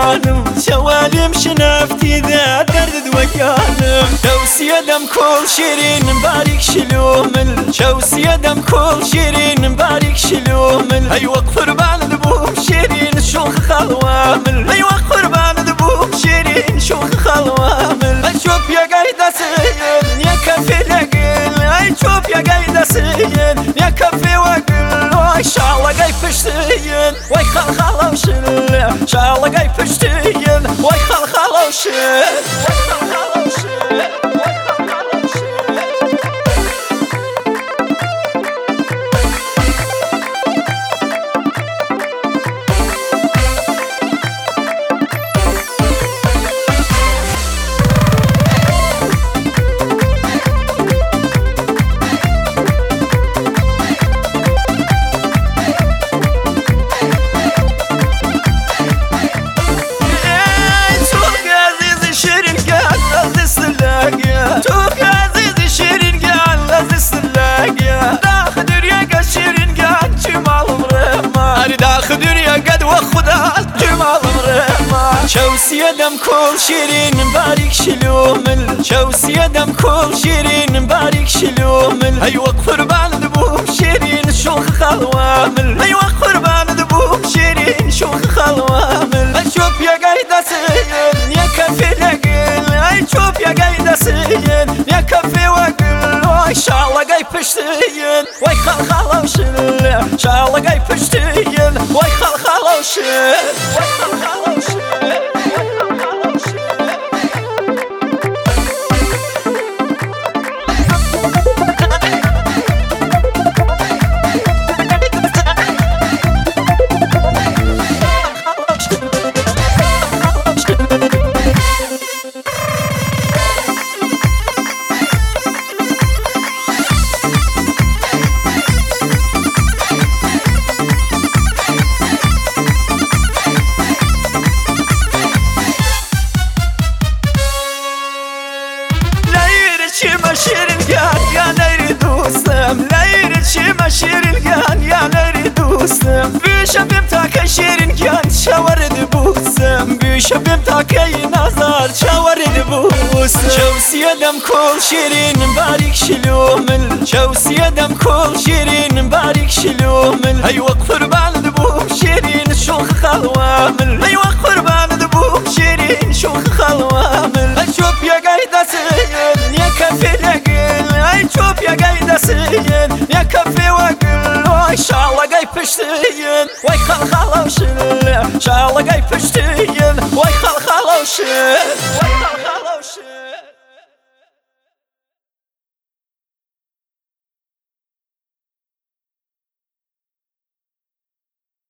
وقالم شوالم شنفتي ذا درد وقالم شوسية دم كل شيرين مبارك شلومل شوسية دم كل شيرين مبارك شلومل أيوة قربان ذبوم شيرين شوخ خلوامل أيوة قربان ذبوم شيرين شوخ خلوامل أشوف يا قايدة سين يا كفي لقل أشوف يا قايدة سين يا كفي وقل وإن شاء الله قاي فشتين وي خل خلوشل إن شاء الله قاي فشتين وي خل خلوشل شوسية دم كل شيرين مبارك شلومل شوسية دم كل شيرين مبارك شلومل أيوة قربان ذبوم شيرين شوخ خلوامل أيوة قربان ذبوم شيرين شوخ خلوامل أشوف يا قايدة سين يا كفي لقل أشوف يا قايدة سين يا كفي وقل وإن شاء الله قاي فشتين وي خل خلوشل إن شاء الله قاي فشتين وي خل خلوشل وي خل خلوشل شيرين قان يا نيري دوسم ليرد شي شيرين قان يا نيري دوسم بشبيب تاكي شيرين قان شاورد بوسم بشبيب تاكي نظر شاورد بوسم شوسية دم كل شيرين مبارك شلومل شوسية دم كل شيرين مبارك شلومل أيوة قربان ذبوم شيرين شوخ خلوامل أيوة قربان ذبوم شيرين شوخ خلوامل أشوف يا قايدة سين يا كفي لقل أشوف يا قايدة سين يا كفي وقل وإن شاء الله قاي فشتين وي خل خلوشل إن شاء الله قاي فشتين وي خل خلوشل